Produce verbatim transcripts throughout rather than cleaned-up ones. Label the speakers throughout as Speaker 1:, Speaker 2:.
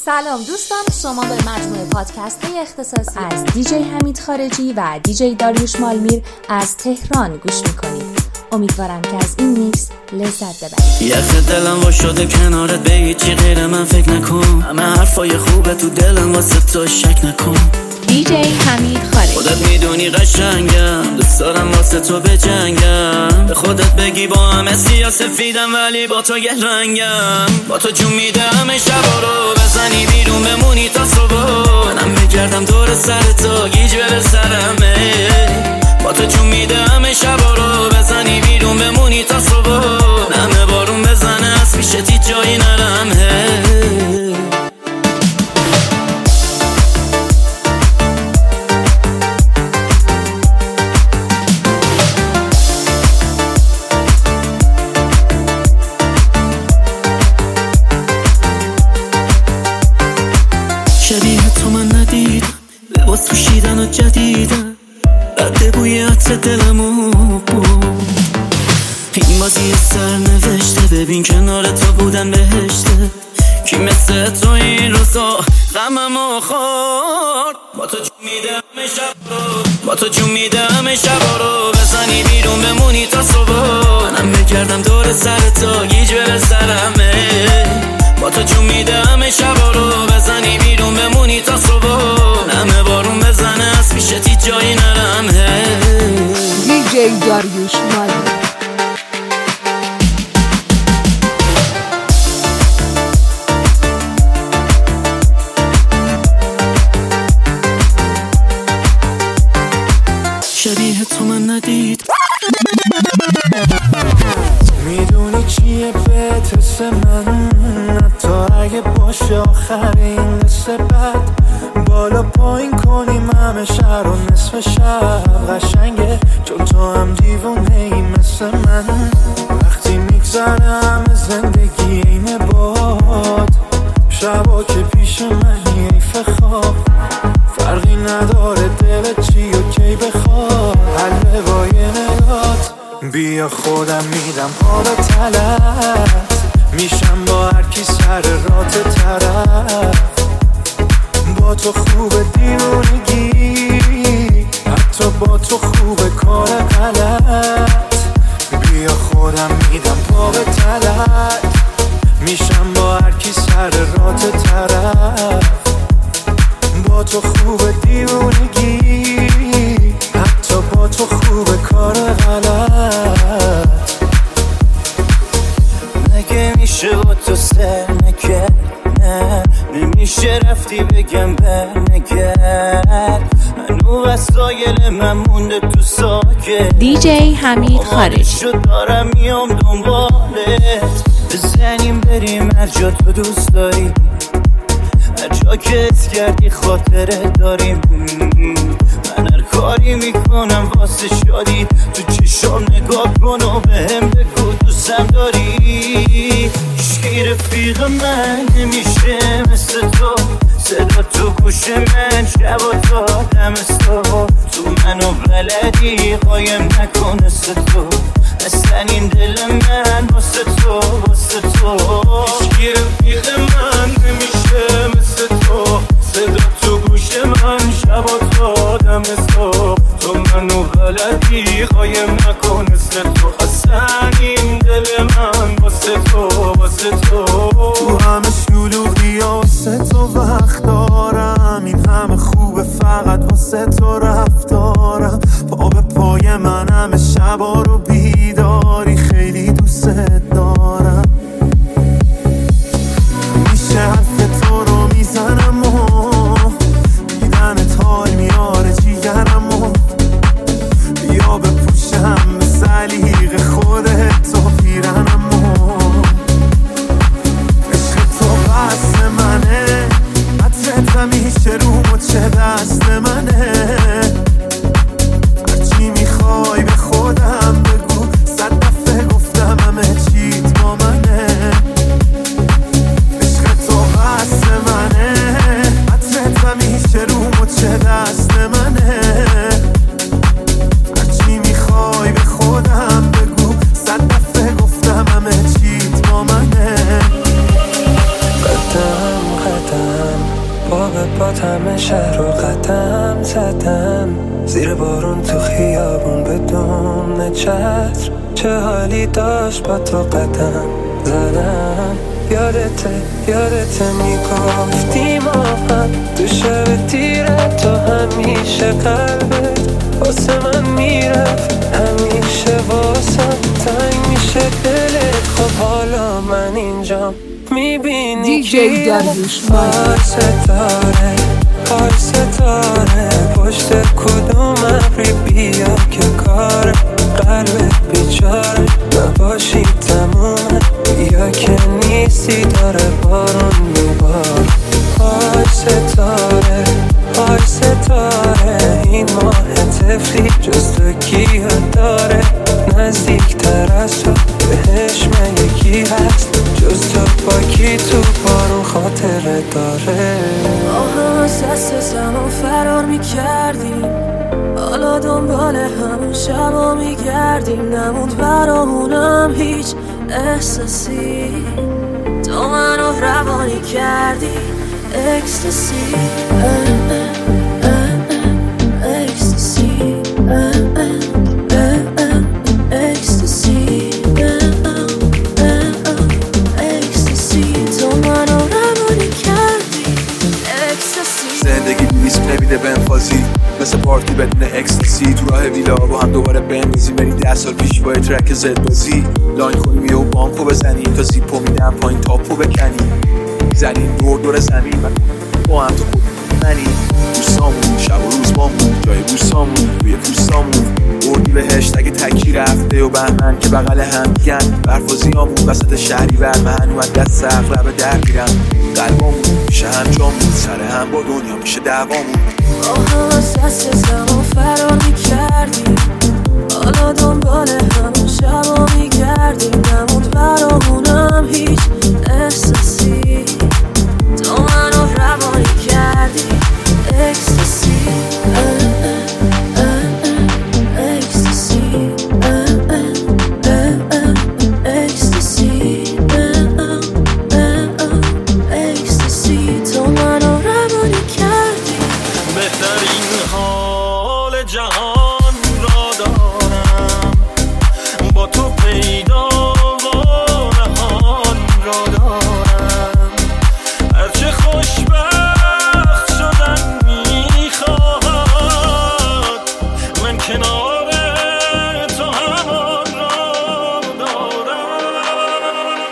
Speaker 1: سلام دوستان، شما به مجموعه پادکست های اختصاصی از دیجی حمید خارجی و دیجی داریوش مالمیر از تهران گوش میکنید. امیدوارم که از این میکس لذت ببرید.
Speaker 2: یخ دلم وا شده کنارت، به هیچی غیر من فکر نکن. همه حرفای خوبه تو دلم، واسه تو شک نکن.
Speaker 1: دیجی حمید خارجی.
Speaker 2: خودت میدونی قشنگم، دوست دارم واسه تو بجنگم. به خودت بگی با همه سیاسفیدم ولی با تو یه رنگم. با تو جون میده همه شبا رو، بزنی بیرون بمونی تا صبح. منم بگردم دور سر تو، گیج بره سرمه. با تو جون میده همه شبا رو، بزنی بیرون بمونی تا صبح. همه بارون بزنه از پیشت هیچ جایی نرم. شبیه تو من ندیدم، لباس پوشیدن و جدیدن، رد بوی عطر دلمو بود. این بازی سر نوشته، ببین کنار تو بودن بهشته. کی مثل تو این روزا غممو خورد. با تو جون میده همه شب رو، با تو جون میده همه شب رو، بزنی بیرون بمونی تا صبح. منم بگردم دور سر تو، گیج بره سرمه. با تو جون میده همه شب رو، بزنی بیرون بمونی تا صبح. همه بارون بزنه از پیشت هیچ جایی نرم.
Speaker 1: دیجی داریوش مالمیر.
Speaker 2: شبیه تو من ندید.
Speaker 3: میدونی چیه بهت من، حتی اگه باشه آخرین قصه بد. بالا پایین کنیم همه شهر و نصف شب. قشنگه چون تو هم دیوونه ای مثل من. وقتی میگذره همه زندگی اینه باد. شبا که پیش منی حیف خواب. فرقی نداره دلت چی و کی بخواد. حل با یه نگات بیا خودم میدم پا به تلت. میشم با هر کی سر رات طرف. با تو خوبه دیوونگی، حتی با تو خوبه کار غلط. بیا خودم میدم پا به تلت. میشم با هر کی سر رات طرف. با تو خوبه دیوونگی، حتی با تو خوبه کار غلط.
Speaker 2: نگه میشه با تو سر نکرد، نه نمیشه رفتی بگم برنگرد. هنو وسایل من مونده تو ساکت.
Speaker 1: دیجی حمید خارجی.
Speaker 2: شد دارم میام دنبالت، بزنیم بریم هر جا تو دوست داری. هر جا که اس کردی خاطره داریم. من هر کاری میکنم واسه شادی. تو چشام نگاه کن و بهم بگو دوستم داری. هیچکی رفیق من نمیشه مثل تو. صدا تو گوش من شب و تا دمستا. تو منو بلدی قایم نکن مثل تو. اصلا این دل من واسه تو، واسه تو. هیچکی رفیق من نمیشه مثل تو. صدا تو گوش من شب و تا دمستا. تو منو بلدی قایم نکن مثل تو. اصلا این دل من واسه تو، واسه تو.
Speaker 3: تو همه شلوغی واسه تو وقت دارم. این همه خوبه فقط واسه تو رفتارم. پا به پای من همه شبا رو بیداری. خیلی دوست باغ با همه شهر رو قدم زدم، زیر بارون تو خیابون بدون چتر، چه حالی داشت با تو قدم زدم. یادته یادته میگفتی ما هم تو شب تیره، تو همیشه قلبت واسه من میرفت، همیشه واسم تنگ میشه دلت. خب حالا من اینجام میبینی
Speaker 1: دیجی داریوش
Speaker 3: پای ستاره پای ستاره پشت کدوم ابری بیا که کار قلبت بیچاره نباشی تمومه، یا که نیستی داره بارون میبار. پای ستاره پای ستاره این ماه تفلی جز تو کیه داره، نزدیکتر از تو بهش من یکی هست، جز تو با کی تو بارون خاطره داره.
Speaker 4: آها از دست زمان فرار میکردیم، حالا دنبال همون شبا میگردیم، نموند برامونم هیچ احساسی، تو منو روانی کردی اکستاسی اکستاسی اکستاسی اکستاسی، تو منو روانی کردی اکستاسی.
Speaker 5: زندگی ریسک نمیده بنفازی، مثل پارتی بدون اکستاسی، تو راه ویلا با هم دوباره بنویزیم، بریم ده سال پیش با ترک زد بازی، لاین کنیم یهو بانکو بزنیم، تا زیپو میدم پایین تاپو بکنیم، زنیم دور دور زمین با هم تو خود منیم، دوستامون شب و روز بامون جای بوسامون روی پوستامون، بردی به هشتگ تکی رفته و بهمن که بغل هم میگن، برفازیامون وسط شهری ور من و دست اغرب در میرم، قلبامون میشه هم جامون، سر هم با دنیا میشه دعوامون.
Speaker 4: آها از دست زمان فرار میکردیم، حالا دنبال همون شبا میگردیم، نموند برامونم هیچ احساسی، تو منو روانی کردی اکستاسی اکستاسی اکستاسی اکستاسی، تو منو روانی کردی.
Speaker 2: بهترین حال جهان را دارم، با تو پیدا و نهان را دارم، هرچه خوشبخت شدن میخواهد، من کنار تو همان را دارم.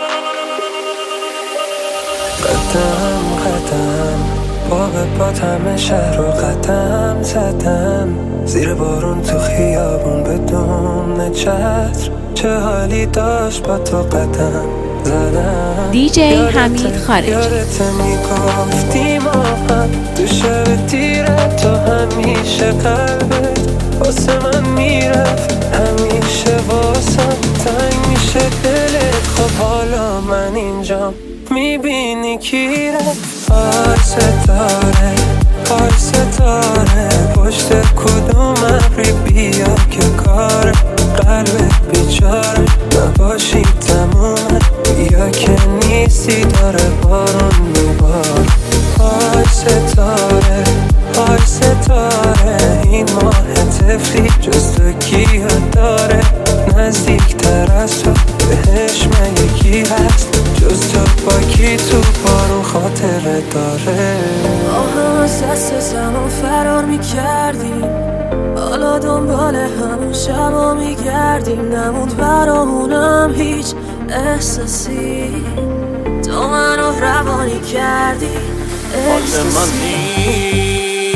Speaker 3: قدم قدم باغ با همه شهر رو قدم زدم، زیر بارون تو خیابون بدون چتر، چه حالی داشت با تو قدم زدم.
Speaker 1: دیجی حمید خارجی.
Speaker 3: یادته میگفتی ما هم تو شب تیره، تو همیشه قلبت واسه من میرفت، همیشه واسم تنگ میشه دلت. خب حالا من اینجام میبینی کی رفت. پای ستاره پای ستاره پشت کدوم ابری بیا که کار قلبت بیچاره نباشی تمومه، یا که نیستی داره بارون میبار. پای ستاره پای ستاره این ماه تفلی جز تو کیه داره، نزدیکتر از تو بهش من یکی هست، جز تو با کی تو بارون خاطره داره.
Speaker 4: آها از دست زمان فرار میکردیم، حالا دنبال همون شبا میگردیم، نموند برامونم هیچ احساسی، تو منو روانی کردی
Speaker 2: حال منی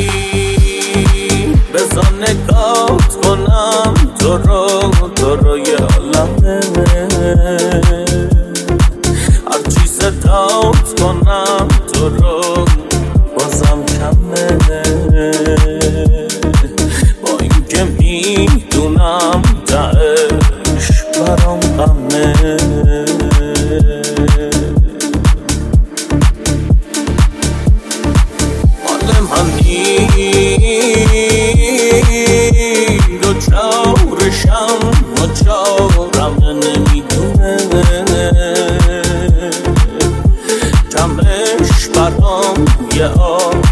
Speaker 2: بزن نگات کنم تو رو تو روی عالمه، هرچی صدات کنم تو رو بازم کمه، با این که میدونم تهش برام غمه. حال منی دو چارشم و چارم نمیدونه، کمش برام یه آه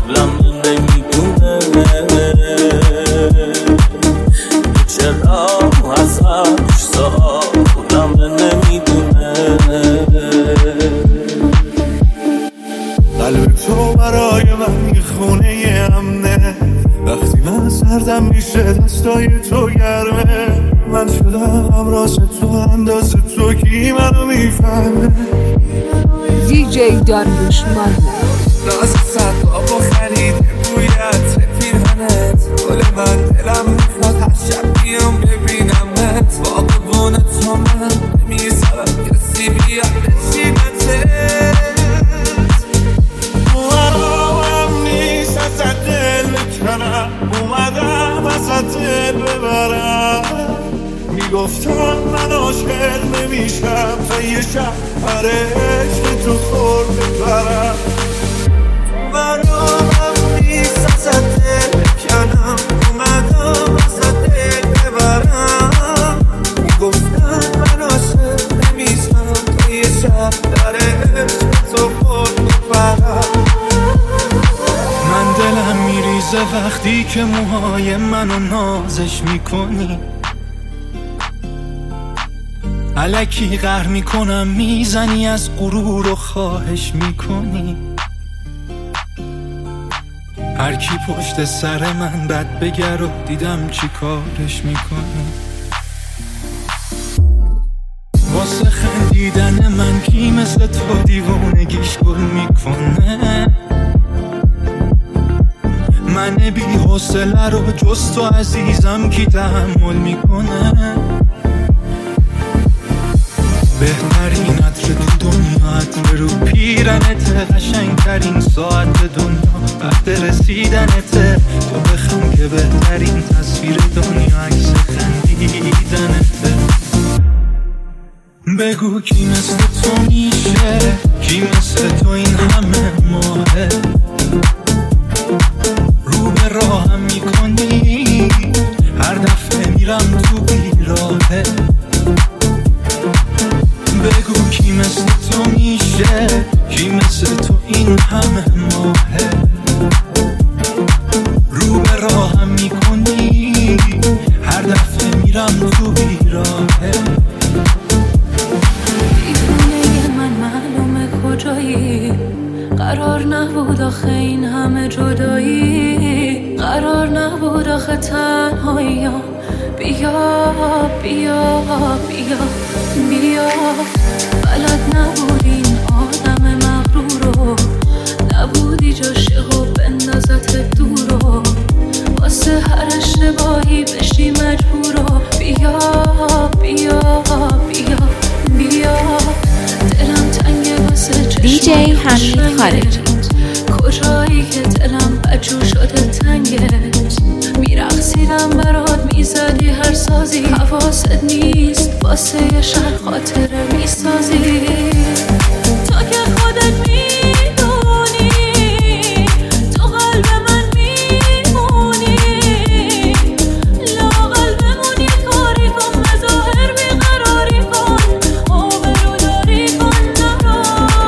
Speaker 3: قلب تو برای من یه خونه امنه، وقتی من سردم میشه دستای تو گرمه. من شدم راست تو انداز تو، کی منو میفهمه؟
Speaker 1: دی جی داریوش مالمیر.
Speaker 3: راز صد بابا خریده بویت پیرهنت، گل من دلم میخواد هر شب بیام ببینمت. باقبون تو من نمیذارم کسی بیاد بچینتت. اومدم نیست ازت دل بکنم، اومدم ازت دل ببرم. میگفتم من عاشق نمیشم تا یه شب برای عشق تو خور ببرم. اومدم نیست ازت دل بکنم، اومدم ازت دل ببرم. میگفتم من عاشق نمیشم تا یه شب برای عشق تو خور ببرم. من دلم میریزه وقتی که موهای منو نازش میکنی، الکی قهر میکنم میزنی از غرور و خواهش میکنی. هر کی پشت سر من بد بگر و دیدم چی کارش میکنی. واسه خندیدن من کی مثل تو دیوونگیش گل میکنه. من بی حوصله رو جز تو عزیزم کی تحمل میکنه. بهترین عطر تو دنیا عطر رو پیرنته، قشنگترین ساعت دنیا وقت رسیدنته. تو بخم که بهترین تصویر دنیا عکس خندیدنته. بگو کی مثل تو میشه، کی مثل تو این همه ماهه. رو به راهم میکنی هر دفعه میرم تو بیراهه. بگو کی مثل تو میشه، کی مثل تو این همه ماهه. رو به راهم میکنی هر دفعه میرم تو بیراهه.
Speaker 4: دیوونه من معلومه کجایی، قرار نبود آخه این همه جدایی. قرار نبود آخه تنهاییام، بیا بیا بیا بیا. بلد نبود این آدم مغرورو، نبودی جاشه و بندازت دورو. واسه هر اشتباهی بشی مجبورو، بیا بیا بیا بیا. دلم تنگه واسه چشم
Speaker 1: دی جی حمید خارجی.
Speaker 4: کجایی که دلم بجو شده تنگه، میرقصیدم برات میزدی هر سازی. حواست نیست واسه یه شهر خاطره میسازی. تو که خودت میدونی تو قلب من میمونی. لاقل بمونی کاری کن، بظاهر بیقراری کن، آبرو داری کن نرا.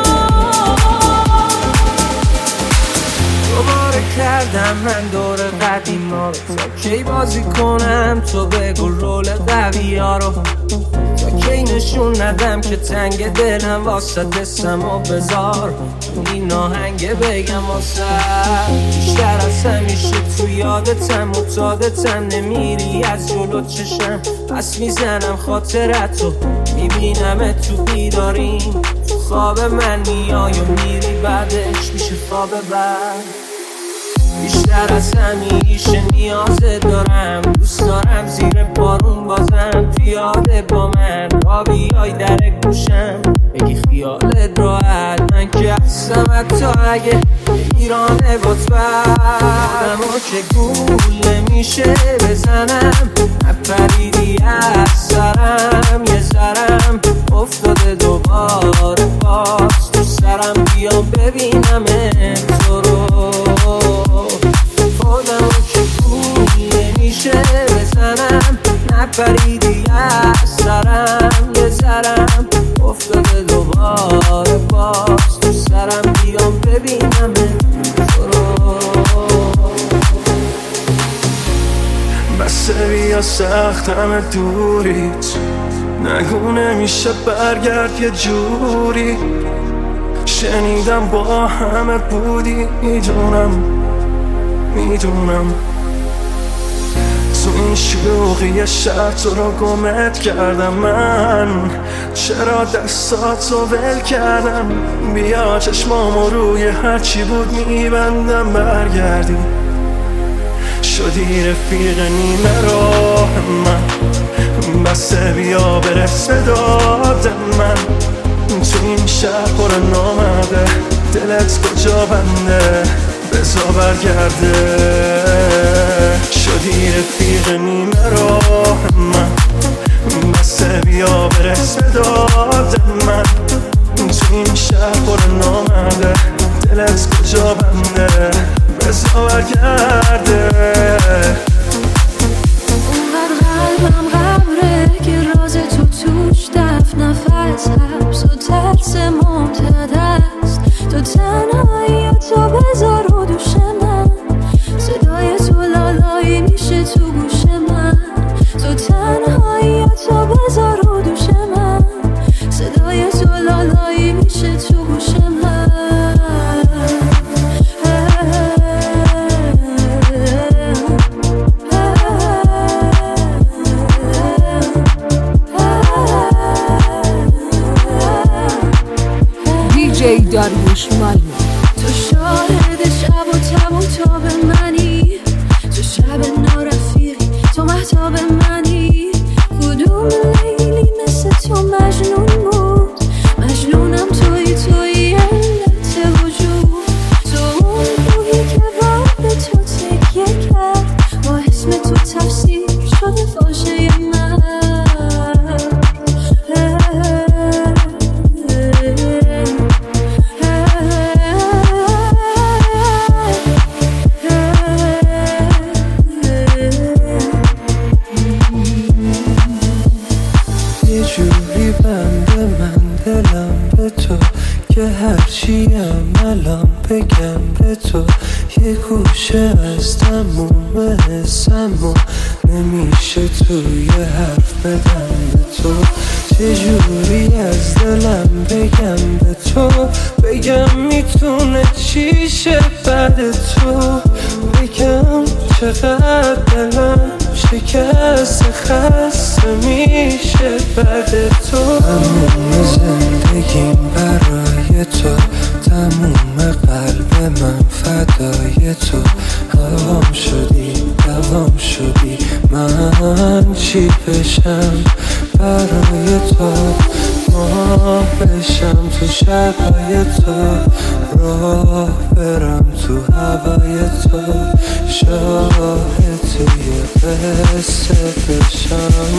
Speaker 6: دوباره کردم من دور قدیما رو، تا کی بازی کنم تو بگو رول قوی ها رو. تا کی نشون ندم که تنگ دلم واسه دستم و بذار این آهنگ بگم واسه. بیشتر از همیشه تو یادتم معتادتم، نمیری از جلو چشم پس میزنم خاطرتو. میبینم تو بیداریم، تو خواب من میای و میری بعدش میشه خواب بعد. بیشتر از همیشه نیازه دارم، دوست دارم زیر بارون بازم پیاده با من را بیای در گوشم بگی خیالت راحت. من که هستم حتی اگه ایرانه بات بردم و که گول نمیشه بزنم. نپریدی از سرم یه ذرم افتاده دوباره باز تو سرم. بیام ببینم تو رو، خودم که گول نمیشه بزنم. نپریدی از سرم یه ذرم افتاده دوباره باز تو سرم. بیام ببینم تو رو. بسه بیا سختم دوریت، نگو نمیشه برگرد یه جوری.
Speaker 3: شنیدم با همه بودی، میدونم میدونم تو این شلوغی شهر تو رو گمت کردم من. چرا دستاتو ول کردم؟ بیا چشمامو روی هرچی بود میبندم برگردی. شدی رفیق نیمه راه من، بسه بیا برسه داد من. تو این شهر پر نامده، دلت کجا بنده بزا برگرده. شدی رفیق نیمه راه من، بسه بیا برس به داد من. تو این شهر پر نامده، دلت کجا بنده بزا برگرده.
Speaker 4: اونقدر قلبم قبره که راز تو توش دفت نفس حبس و ترس ممتد است. تو تنهایی تو بذار رو دوش من، صدای تو لالایی میشه تو گوش من. تو تنهایی تو بذار رو دوش من، صدای تو لالایی میشه تو گوش من.
Speaker 1: دیجی داریوش مالمیر.
Speaker 4: تو شاهد شب و تب و تاب منی، تو شب نارفیقی تو مهتاب منی. کدوم لیلی مثل تو مجنون بود؟ مجنونم توی توی علت وجود. تو اون روحی که بعد تو تکیه کرد، با اسم تو تفسیر شده فاشه من.
Speaker 3: هرچیم الان بگم به تو، یه گوشه از تموم حسم و نمیشه توی حرف بدم به تو. چجوری از دلم بگم به تو، بگم میتونه چیشه بعد تو. بگم چقدر دلم شکست خسته میشه بعد تو. تموم زندگیم برای تو، تموم قلب من فدای تو. هوام شدی دوام شدی، من چی بشم برای تو. ماه بشم تو شبای تو، راه برم تو هوای تو. شاهد توی قصه بشم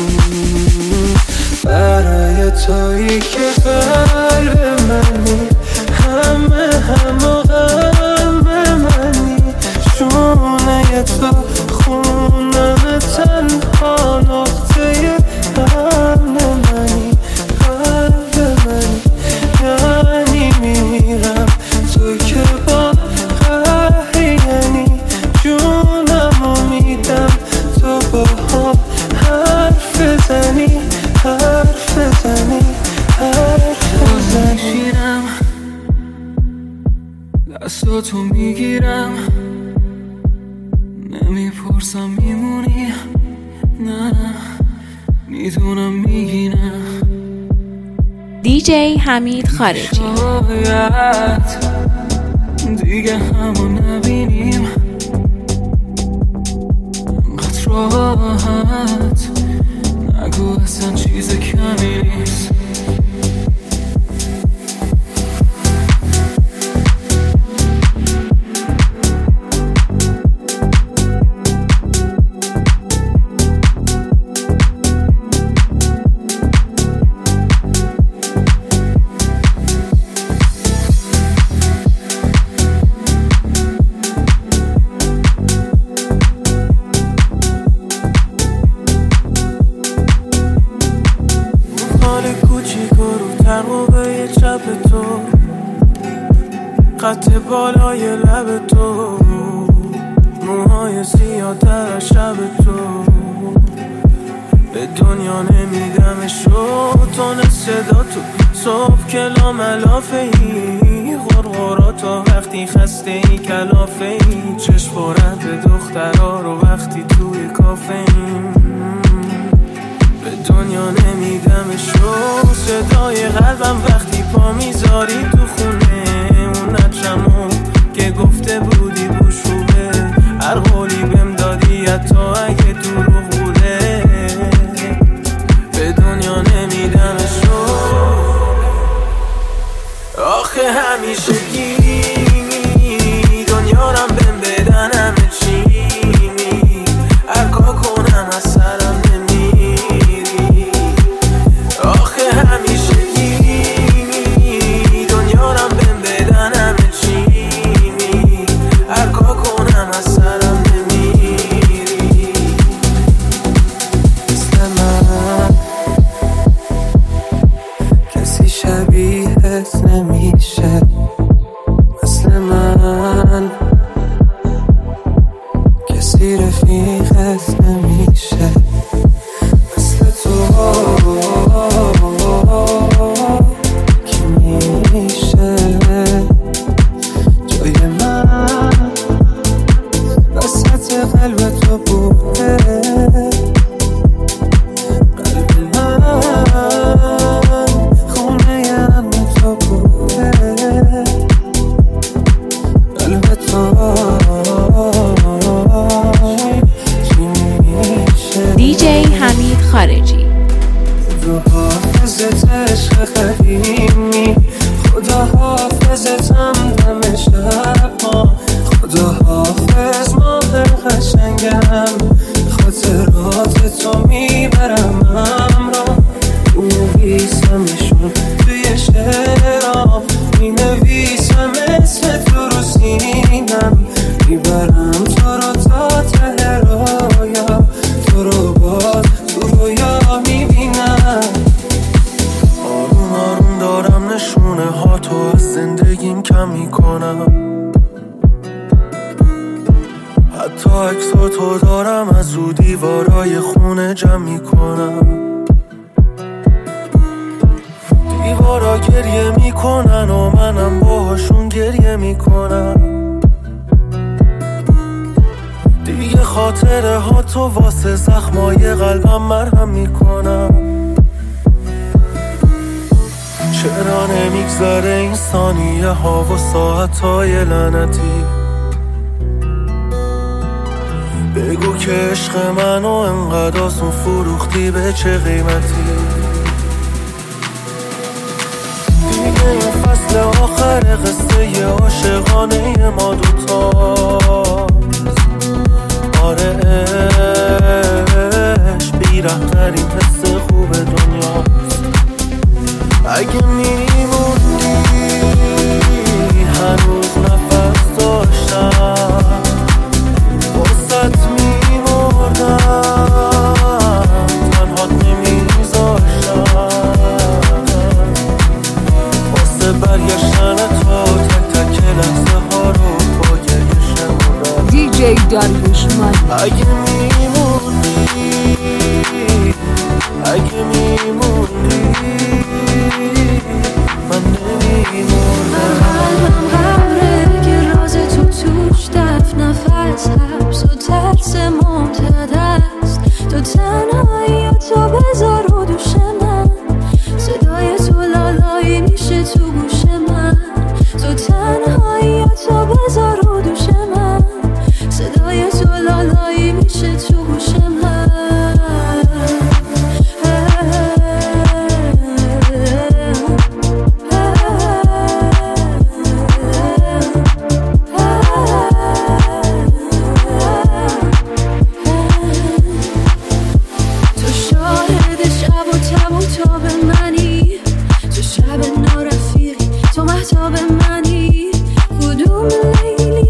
Speaker 3: برای تویی که قلب منی، همه هم و غم منی. شونه تو خونم تنها نقطه امن منی. قلب منی یعنی میمیرم تو که با قهری، یعنی جونم میدم تو با هم حرف بزنی، حرف بزنی، حرف بزنی. دستاتو میگیرم، نمیپرسم میمونی، نه میدونم میگینم.
Speaker 1: دیجی حمید خارجی.
Speaker 3: شاید دیگه همو نبینیم، انقدر راحت نگو اصلا چیز کمی نیست. خط بالای لب تو، موهای سیاه در شب تو. به دنیا نمیدمش رو تون صدا تو صبح کلام علافه ای. غرغرا تو وقتی خسته ای کلافه ای، چشم خورد به دخترها رو وقتی توی کافه ای. به دنیا نمیدمشو، صدای قلبم وقتی پا میذاری تو خونه اون نجمو که گفته بودی بوشوبه، هر قولی بهم دادی حتی اگه دروغ بوده. به دنیا نمیدمشو، آخه همیشه گیمی دنیا رم بهم بدن همه چی، هر کار کنم از سرم نمیری. آخه همیشه گیمی دنیا رم بهم بدن همه چی، هر کار کنم از سرم نمیری. مثل من کسی شبیهت نمیشه، مثل من کسی رفیقت نمیشه، مثل تو کی میشه جای من وسط قلب تو بوده. قلب من خونه ام تو بوده، قلب تو
Speaker 1: دی جی حمید خارجی.
Speaker 3: خدا حافظت عشق قدیمی، خدا حافظتم دم شب ما، خدا حافظ ماه قشنگم، خاطرات تو میبرم همراه، مینویسمشون توی شعرام، مینویسم اسم تو رو سینم، میبرم تو رو تا ته رویا، تو رو باز تو رویا میبینم. آروم آروم دارم نشونه ها تو از زندگیم کم میکنم، حتی عکسا تو دارم از رو دیوارای خونه جمع میکنم. دیوارا گریه میکنن و منم باهاشون گریه میکنم. دیگه خاطره ها تو واسه زخمای قلبم مرهم میکنم. چرا نمیگذره این ثانیه ها و ساعت های لعنتی؟ بگو که عشق منو انقدر آسون فروختی به چه قیمتی؟ دیگه این فصل آخر قصه عاشقانه ما دوتاست. آره عشق بیرحم‌ترین حس خوب دنیاست. اگه میموندی هنوز نفس داشتم، واسط میمردم تنهات نمیذاشتم، واسه برگشتن تو تک تک لحظه ها رو با گریه شمردم.
Speaker 1: دی جی داریوش مالمیر.
Speaker 3: اگه میموندی اگه میموندی من نمیمردم.
Speaker 4: قلبم قبره که راز تو توش دفت، نفس حبس و ترس ممتد است. تو تنهایی تو بذار رو دوش من، صدای تو لالایی میشه تو گوش من. تو تنهایی تو بذار رو دوش من، صدای تو لالایی میشه تو گوش من. تو شب نارفیقی، تو مهتاب منی، کدوم لیلی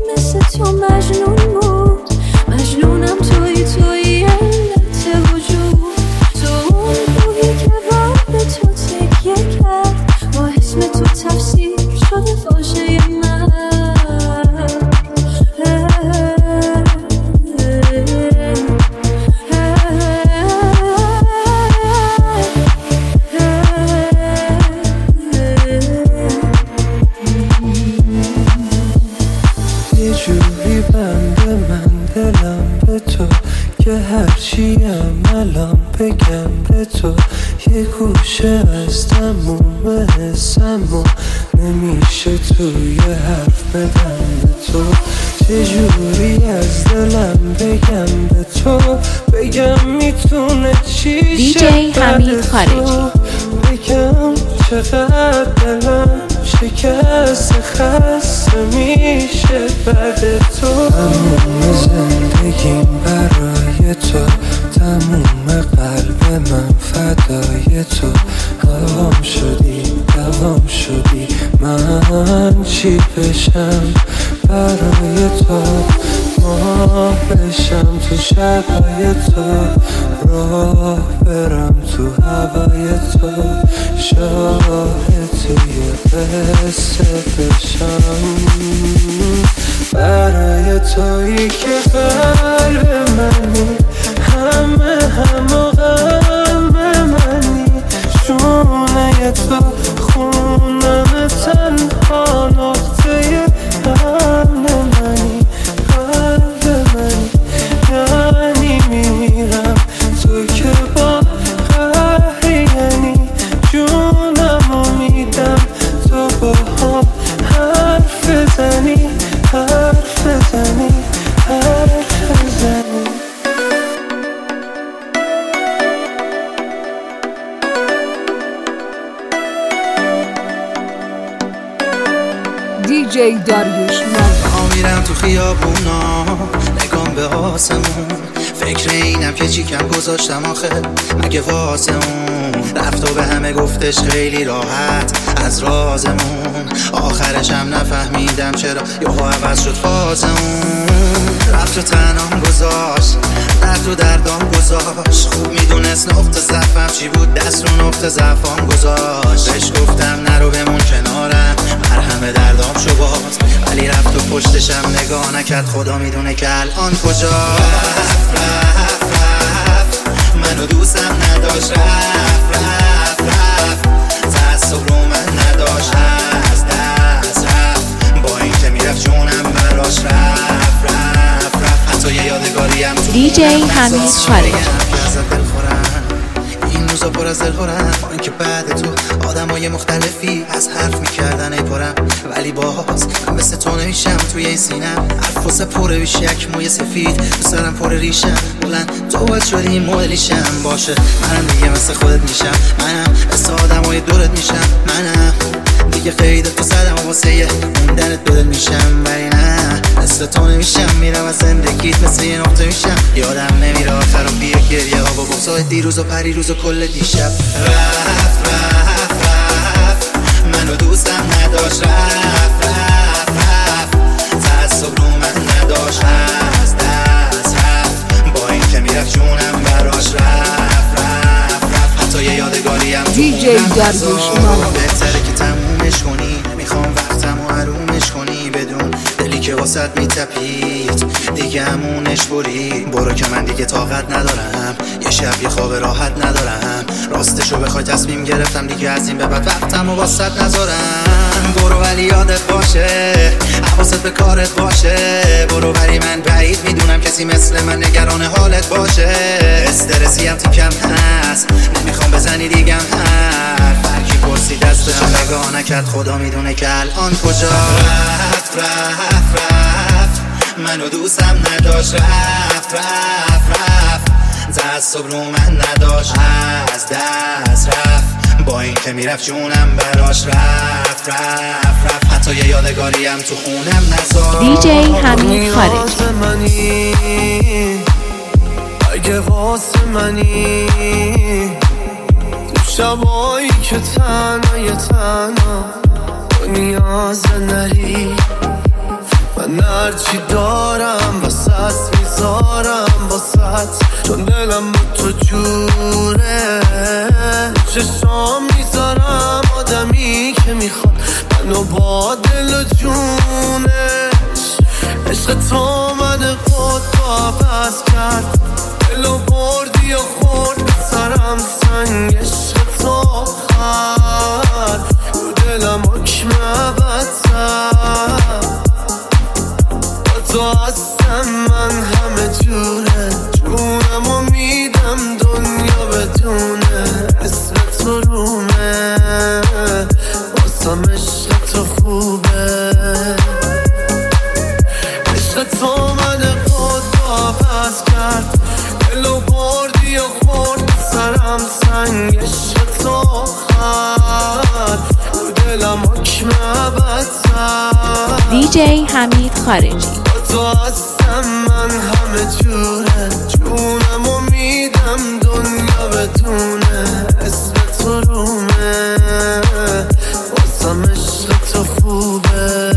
Speaker 3: یه جوری بنده من دلم به تو که هرچیم الان بگم به تو یه گوشه از تموم حسم و نمیشه توی حرف بدم به تو چجوری از دلم بگم به تو بگم میتونه چی
Speaker 1: دیجی حمید خارجی
Speaker 3: بگم چقدر دلم شکست خسته میشه بعد تو تموم زندگیم برای تو تموم قلب من فدای تو هوام شدی دوام شدی من چی بشم برای تو ماه بشم تو شبای تو راه برم تو هوای تو شاهد توی قصه بشم برای تویی که قلب منی همه همه غم منی شونه تو خونم تنها نقطه امن منی قلب منی یعنی میمیرم تو که با قهری یعنی جونمو میدم تو با هم حرف بزنی حرف بزنی حرف بزنی
Speaker 1: دیجی داریوش مال
Speaker 2: میرم تو خیابونا نگام به آسمون فکر اینم که چی کم گذاشتم آخه مگه واسه اون رفت و به همه گفتش خیلی راحت از رازمون آخرش هم نفهمیدم چرا یهو عوض شد فاز اون رفت و تنام گذاشت درد و دردام گذاشت خوب میدونست نقطه ضعفم چی بود دست رو نقطه ضعفام گذاشت بهش گفتم نرو بمون کنارم مرهم دردام شو باز ولی رفت و پشتشم نگاه نکرد خدا میدونه که الان کجا رفت رفت رفت منو دوستم نداشت رفت رفت رفت تعصب رو من نداشت از دست رفت با این که میرفت جونم براش رفت رفت رفت حتی یه یادگاریم تو
Speaker 1: دیجی حمید خارجی
Speaker 2: این روزا پر از دلخورم با اینکه بعد تو آدمای مختلفی از حرف میکردن ای پرم ولی باز من مثل تو نمیشم توی این سینم حرف واسه پره بیش یک موی سفید تو سرم پر ریشم بلند تو باید شدی این مدلیشم باشه منم دیگه مثل خودت میشم منم مثل آدمای دورت میشم منم دیگه قید تو زدم و واسه یه موندنت بدل میشم ولی نه مثل تو نمیشم میرم از زندگیت مثل یه نقطه میشم یادم نمیره آخرم بیه گریه ها با بغضای دیروز و پریروز و کل دیشب رفت رفت رفت منو دوستم نداشت رفت رفت رفت تعصب رو من نداشت از دست رفت با این که میرفت جونم براش رفت رفت رفت حتی یه یادگاریم
Speaker 1: دیجی داریوش مال
Speaker 2: بهتره که تمومش کنی نمیخوام وقتم و حرومش کنی بدون دلی که واسط میتپید دیگه همونش برید برو که من دیگه طاقت ندارم یه شب یه خواب راحت ندارم راستشو بخوای تصمیم گرفتم دیگه از این به بعد وقتم و واسط نذارم برو ولی یادت باشه حواست به کارت باشه برو ولی من بعید میدونم کسی مثل من نگران حالت باشه استرسی هم تیکم هست نمیخوام بزنی دیگم حرف هرکی پرسی دستشو نگاه نکرد خدا میدونه که الان کجا رفت رفت رفت منو دوستم نداشت رفت رفت رفت تعصب رو من نداشت از دست رفت با این که میرفت جونم براش رفت رفت رفت حتی یه یادگاریم تو خونم نذاشت
Speaker 1: دیجی حمید خارجی
Speaker 3: اگه واسه منی تو شبایی که تنهای تنها تو نیاز نری من هرچی دارم واسه میذارم واسه چون دلم با تو جوره چشام میذارم آدمی که میخواد منو با دل و جونش عشق تو من خود با بس کرد دلو بردی و خورد سرم سنگ عشق تو خد رو دلم حکم بدتر تو هستم من همه جوره جونمو میدم دنیا بدونه اسم تو رومه واسم عشق تو خوبه عشق تو من خود واپس کرد دلو بردی و خورد سرم سنگ عشق تو خد رو دلم حکم ابد زد
Speaker 1: دی جی حمید خارجی
Speaker 3: تو هستم من همه جوره جونمو میدم دنیا بدونه اسم تو رومه واسم عشق تو خوبه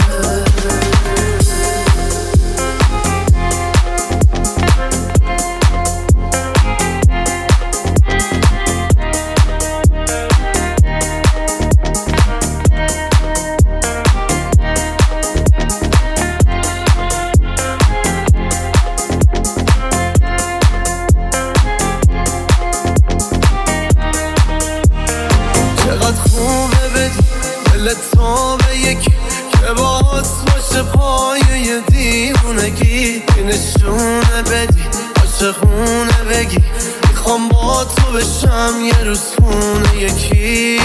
Speaker 3: تو به یکی که باز باشه پایه دیوونگی نشونه بدی عاشقونه بگی میخوام با تو بشم یه روز خونه یکی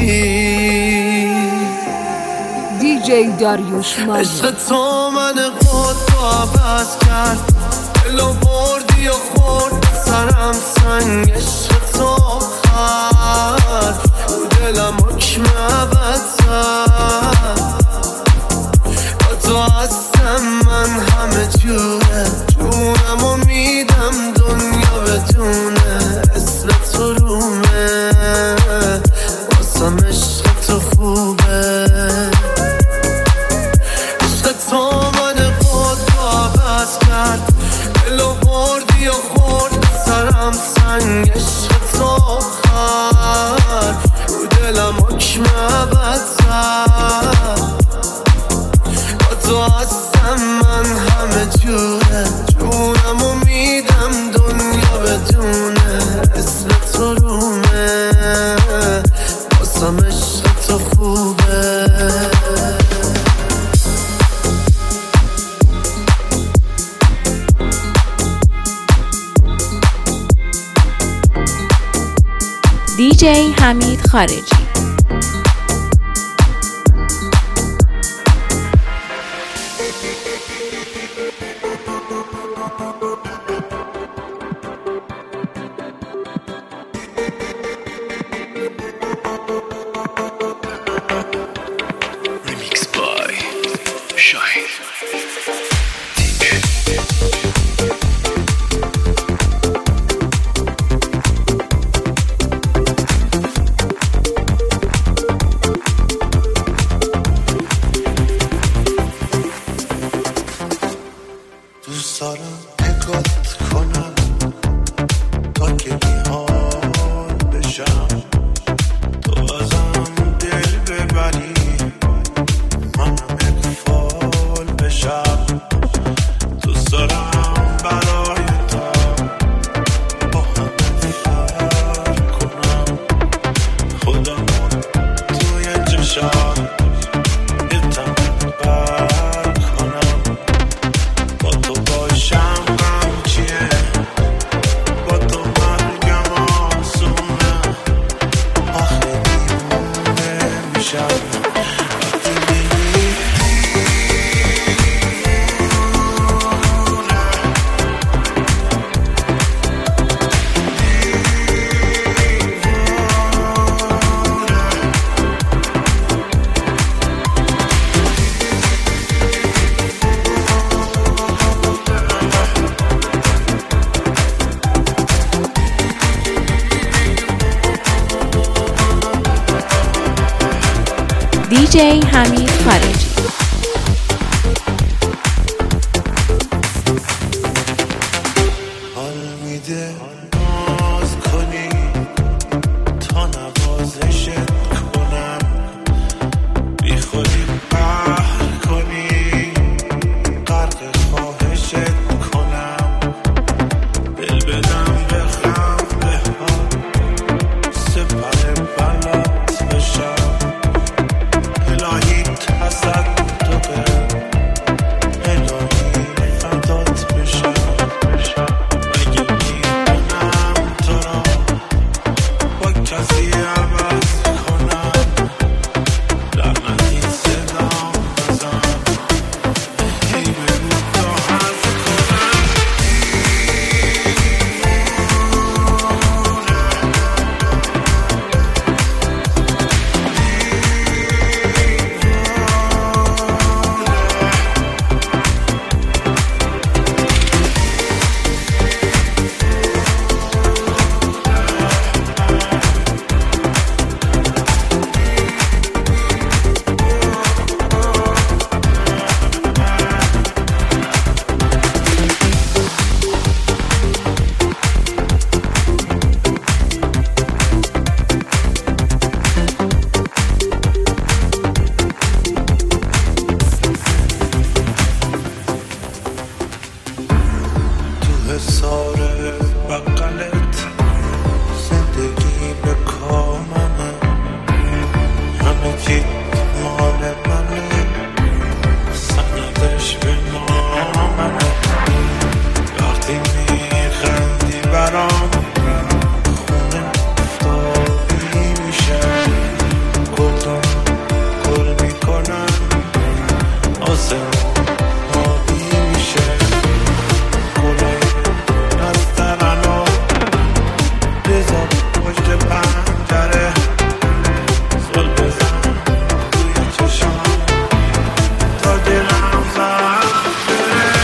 Speaker 1: دی جی داریوش مالمیر
Speaker 3: عشق تو من خود واپس کرد دلو بردی و خورد سرم سنگ عشق تو خد رو دلم حکم ابد زد تو هستم من همه جوره جونمو میدم دنیا بدونه اسم تو رومه واسم عشق تو خوبه عشق تو من خود واپس کرد دلو بردی و خورد سرم سنگ عشق تو خد رو دلم حکم ابد زد تو هستم من همه جوره جونمو میدم دنیا بدونه اسم تو رومه واسم عشق تو خوبه
Speaker 1: دی جی حمید خارجی دی جی حمید خارجی
Speaker 3: حال میده ناز کنی تا نوازشت کنم بی خودی قهر کنی غرق خواهشت کنم دل بدم بخم به ها سپر بلات بشم الهی تصد حصار بغلت زندگی به کاممه همه چی مال منه سندش به ناممه وقتی میخندی برام خونه افتادی میشه گلدون گل میکنن آسمون آبی میشه گلای از ترنا بذار پشت پنجره زل بزن توی چشم تا دلم زن بره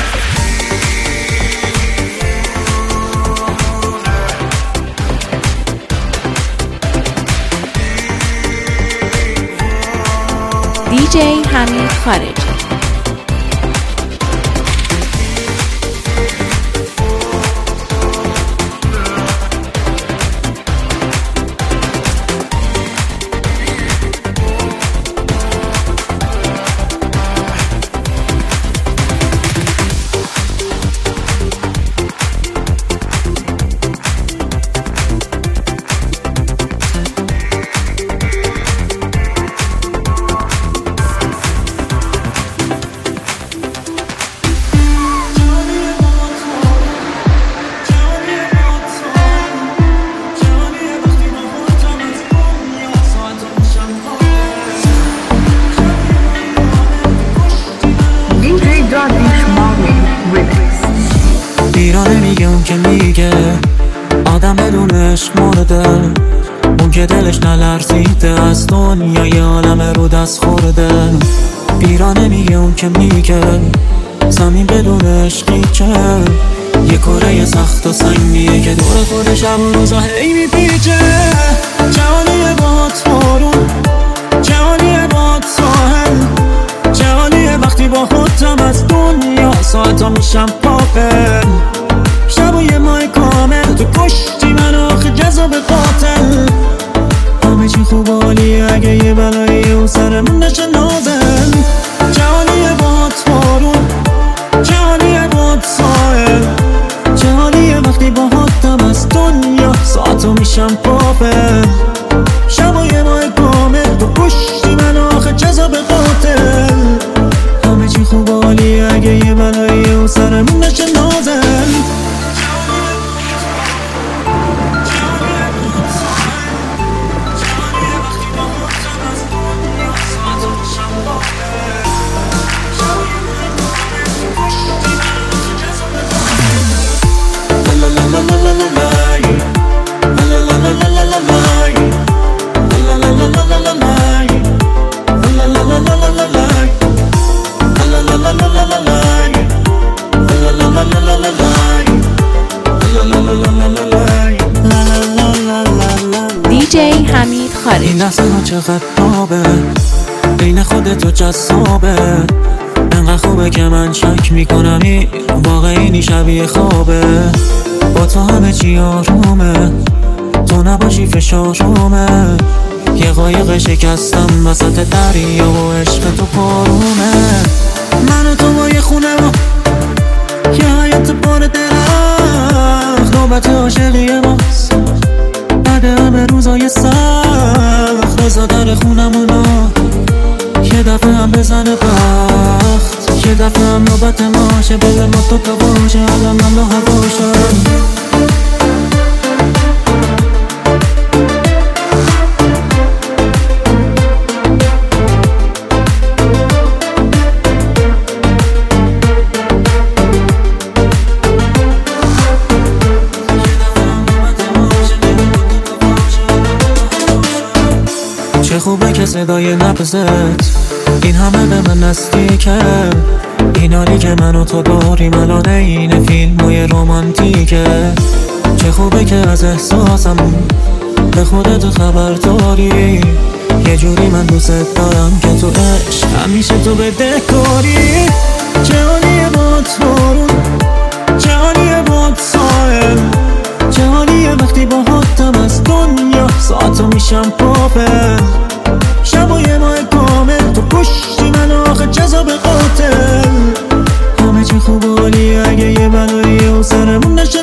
Speaker 1: دی جی حمید خارجی.
Speaker 2: ایرانه میگه اون که میگه آدم بدون عشق مرده، اون که دلش نلرزیده از دنیای عالم رو دست خورده. ایرانه میگه اون که میگه زمین بدون عشقی چه، یه کره سخت و سنگیه که دور خود شب و روزا هی میپیچه. جهانیه با تارون، جهانیه با ساحل، جهانیه وقتی با خودم از دنیا ساعتا میشم پاپل. شب و یه ماه کامل تو کشتی من آخه جذاب قاتل. همه چی خوب عالیه اگه یه بلایی اون سرمون نشه نازل. جهانیه با تارون، جهانیه با ساحل، جهانیه وقتی با خودم از دنیا ساعتا میشم پاپل. شب و یه ماه کامل تو کشتی من آخه جذاب قاتل. همه چی خوب عالیه اگه یه بلایی اون سرمون نشه نازل.
Speaker 1: دی جی حمید خارجی.
Speaker 2: این لحظه ها چقدر نابه، بین خودتو جذابه، انقدر خوبه که من شک میکنم این واقعی شبیه خوابه. با تو همه چی آرومه، تو نباشی فشارومه. یه قایق شکستم وسط دریا و عشق تو پارومه. من و تو با یه خونه و یه حیات پر درخت، نوبت عاشقی ماست بعد همه روزای سخت. بزا در خونمونو یه دفعه هم بزنه بخت، یه دفعه هم نوبت ماشه بله ما تو تا باشه الان من با هواشم. چه خوبه که صدای نبضت این همه به من نزدیکه. این حالی که من و تو داریم الان این فیلمای رومانتیکه. چه خوبه که از احساسم به خودت خبر داری. یه جوری من دوست دارم که تو عشق همیشه تو بدهکاری. جهانیه با تارون، جهانیه با ساحل، جهانیه وقتی با خودم از دنیا ساعتا میشم پاپل. شب و یه ماه کامل تو کشتی من آخه جذاب قاتل. همه چی خوب عالیه اگه یه بلایی و سرمون نشه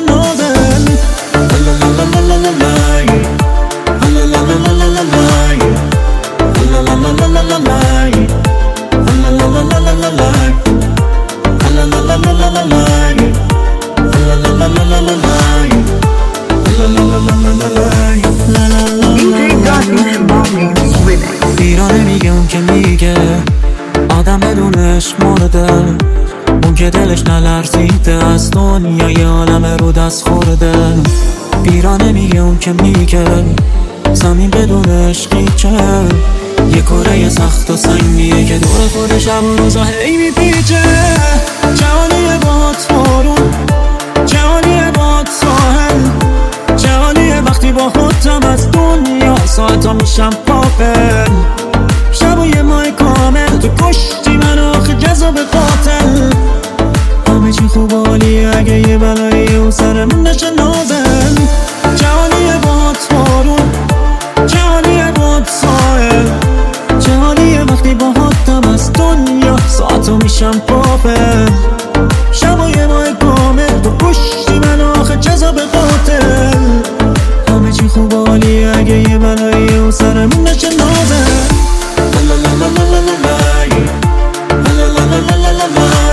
Speaker 3: بیرانه میگه اون که میگه آدم بدون عشق مرده، اون که دلش نلرزیده از دنیای عالم رو دست خورده. بیرانه میگه اون که میگه زمین بدون عشقی چه، یه کره سخت و سنگیه که دور خود شب و روزا هی میپیچه. جهانیه باد بارون، جهانیه باد ساحل، جهانیه وقتی با خودم از دنیا ساعتا میشم پاپل. شب و یه ماه کامل تو کشتی من آخه جذاب قاتل. همه چی خوب عالیه اگه یه بلایی و سرمون نشه نازل. جهانیه باد بارون، جهانیه باد ساحل، جهانیه وقتی با خودم از دنیا ساعتا میشم پاپل. شب و یه ماه کامل تو کشتی من آخه جذاب قاتل. همه چی خوب عالیه اگه یه بلایی و سرمون نشه نازل. لا لا لا لا لا لا لا لا لا لا لا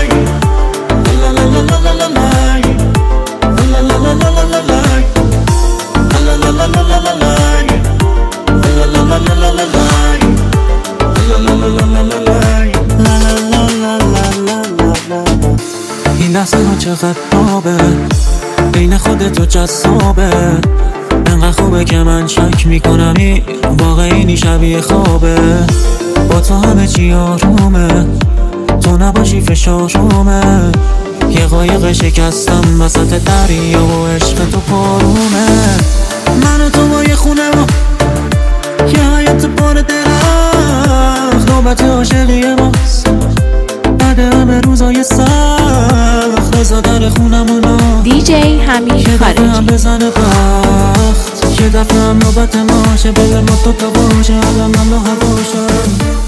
Speaker 3: این لحظه ها چقدر نابه، بین خودت و جذابه. انقدر خوبه که من شک میکنم این واقعی شبیه خوابه. با تو همه چی آرومه، تو نباشی فشارومه. یه قایق شکستم وسط دریا و عشق تو پارومه. من و تو با یه خونه ما، یه حیات پر درخت، نوبت عاشقی ماست بعد همه روزای سخت. بزا در خونمونو
Speaker 1: دی جی حمید
Speaker 3: خارجی، یه دفعه هم بزنه بخت، یه دفعه هم نوبت ماشه. بله ما تو تا باشه الان من و هواشم.